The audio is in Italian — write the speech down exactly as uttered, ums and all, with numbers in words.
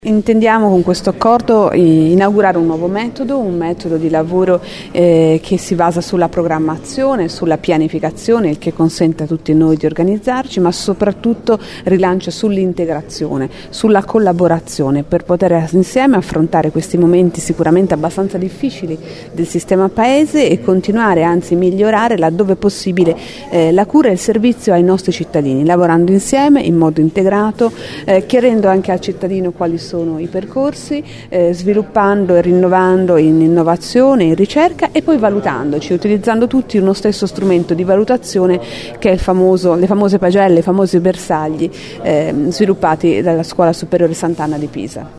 Intendiamo con questo accordo inaugurare un nuovo metodo, un metodo di lavoro eh, che si basa sulla programmazione, sulla pianificazione, il che consente a tutti noi di organizzarci, ma soprattutto rilancia sull'integrazione, sulla collaborazione per poter insieme affrontare questi momenti sicuramente abbastanza difficili del sistema paese e continuare, anzi migliorare laddove possibile eh, la cura e il servizio ai nostri cittadini, lavorando insieme in modo integrato, eh, chiarendo anche al cittadino quali sono sono i percorsi, eh, sviluppando e rinnovando in innovazione, in ricerca e poi valutandoci, utilizzando tutti uno stesso strumento di valutazione che è il famoso, le famose pagelle, i famosi bersagli eh, sviluppati dalla Scuola Superiore Sant'Anna di Pisa.